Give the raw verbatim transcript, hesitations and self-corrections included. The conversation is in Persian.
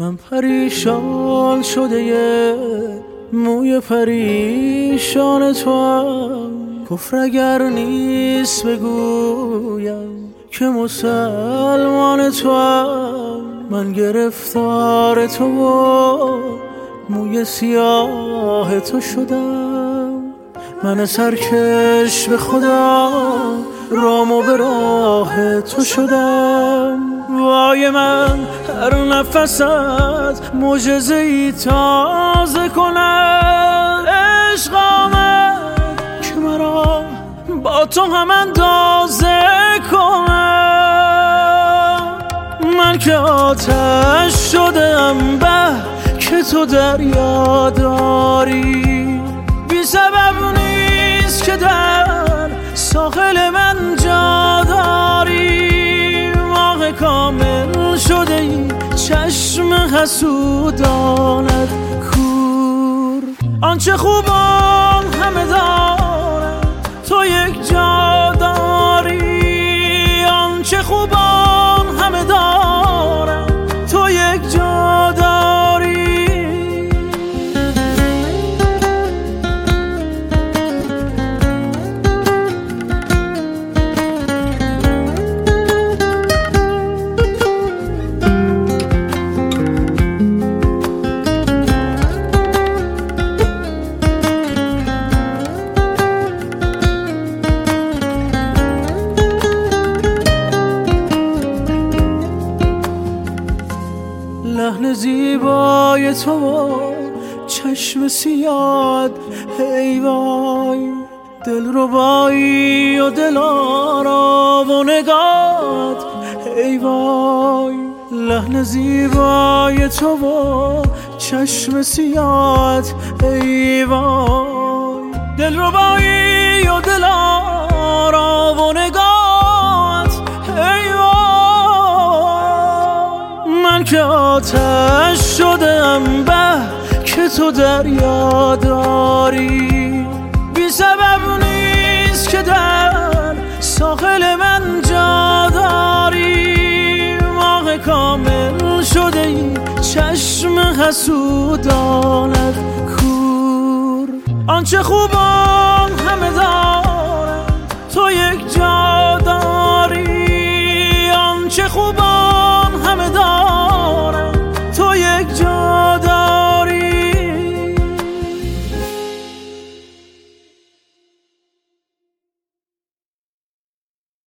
من پریشان شده یه موی پریشان تو هم، کفر اگر نیست بگویم که مسلمان تو هم. من گرفتار تو و موی سیاه تو شدم، من سرکش به خدا رام و به راه تو شدم. وای من هر نفست معجزه‌ای تازه کند، عشق آمد که مرا با تو هم اندازه کنم. من که آتش شدم به که تو دریا داری، بی سبب نیست که در ساحل من جا داری. ماه کامل شده ای چشم حسودانت کور، آنچه خوبان همه دارن تو یک جا داری، آنچه خوبان همه دارن تو یک جا داری. لحن زیبای تو چشم سیاد، ای وای دل ربایی و دل آرا و نگات، ای وای لحن زیبای تو چشم سیاد، ای وای دل ربایی و دل آرا و نگات، ای وای من که آتش شدم به که تو دریا داری، بی سبب نیست که در ساحل من جا داری. ماه کامل شده ای چشم حسودانت کور، آنچه خوبان همه دارن تو یک جا داری، آنچه خوبان